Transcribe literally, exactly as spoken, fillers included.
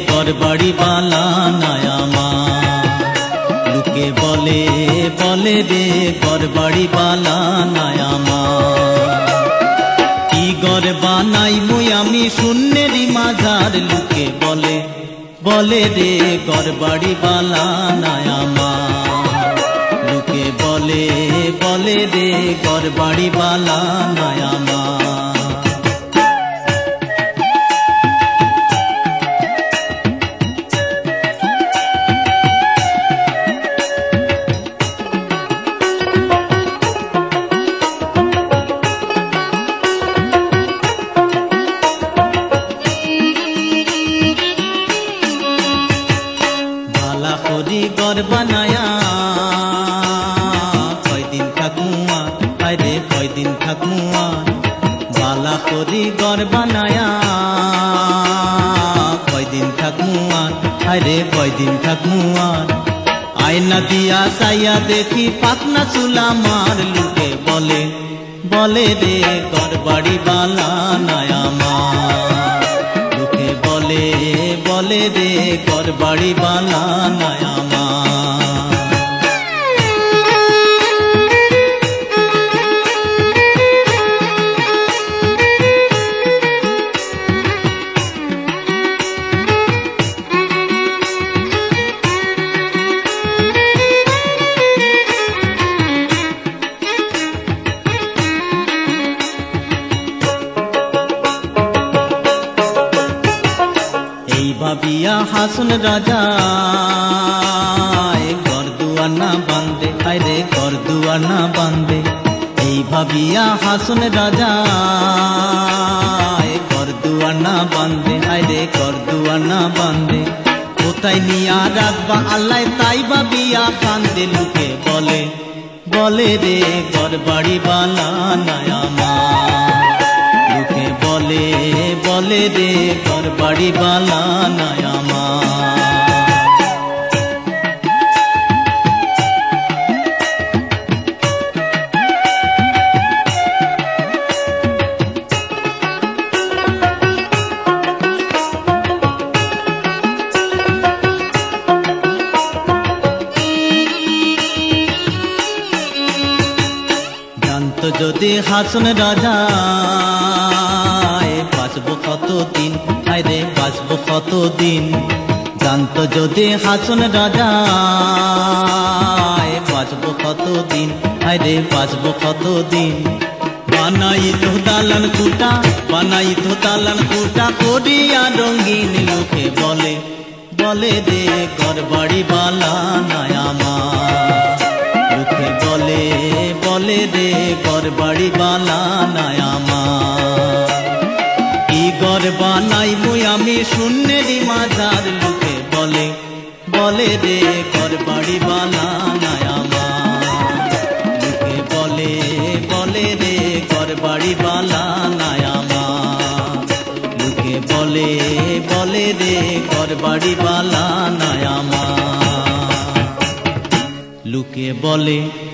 ঘর বাড়ি বালা নায়ামা লোকে বলে বলে রে ঘর বাড়ি বালা নায়ামা কি ঘর বানাই মুই আমি শূন্যেরই মাঝার লোকে বলে বলে রে ঘর বাড়ি বালা নায়ামা লোকে বলে বলে রে ঘর বাড়ি বালা নায়ামা করি ঘর বানায়া কয়দিন থাকুয়া আরে কয়দিন থাকুয়া বালা করি ঘর বানায়া কয়দিন থাকুয়া আরে কয়দিন থাকুয়া আয়না দিয়া সাইয়া দেখি পাতনা চুলা মার লুকে বলে বলে রে ঘর বাড়ি বালা নায়ামা লোকে বলে বলে রে ঘর বাড়ি বালা নায়ামা ভাবিয়া হাসন রাজা ঘর দুয়ার না বান্ধে আরে ঘর দুয়ার না বান্ধে এই ভাবিয়া হাসন রাজা ঘর দুয়ার না বান্ধে আরে ঘর দুয়ার না বান্ধে কোথায় নিয়া রাখবা আল্লাহ তাই ভাবিয়া কান্দে লোকে বলে বলে রে ঘর বাড়ি বালা নায়ামা লোকে বলে বলে রে ঘর বাড়ি বালা নায়ামা জানতো যদি হাসন রাজা বাঁচবো কতদিন আরে বাঁচবো কতদিন জানতো যদি হাসন রাজা বাঁচবো কতদিন আরে বাঁচবো কতদিন বানাই তো দালান কুটা বানাই তো দালান কুটা করিয়া রঙিন লোকে বলে বলে রে ঘর বাড়ি বালা নায়ামা লোকে বলে বলে রে ঘর বাড়ি বালা নায়ামা ঘর বানাই মুই আমি শূন্যেরই মাঝার লোকে বলে বলে রে ঘর বাড়ি বালা নায়ামা লোকে বলে বলে রে ঘর বাড়ি বালা নায়ামা লোকে বলে বলে রে ঘর বাড়ি বালা নায়ামা লোকে বলে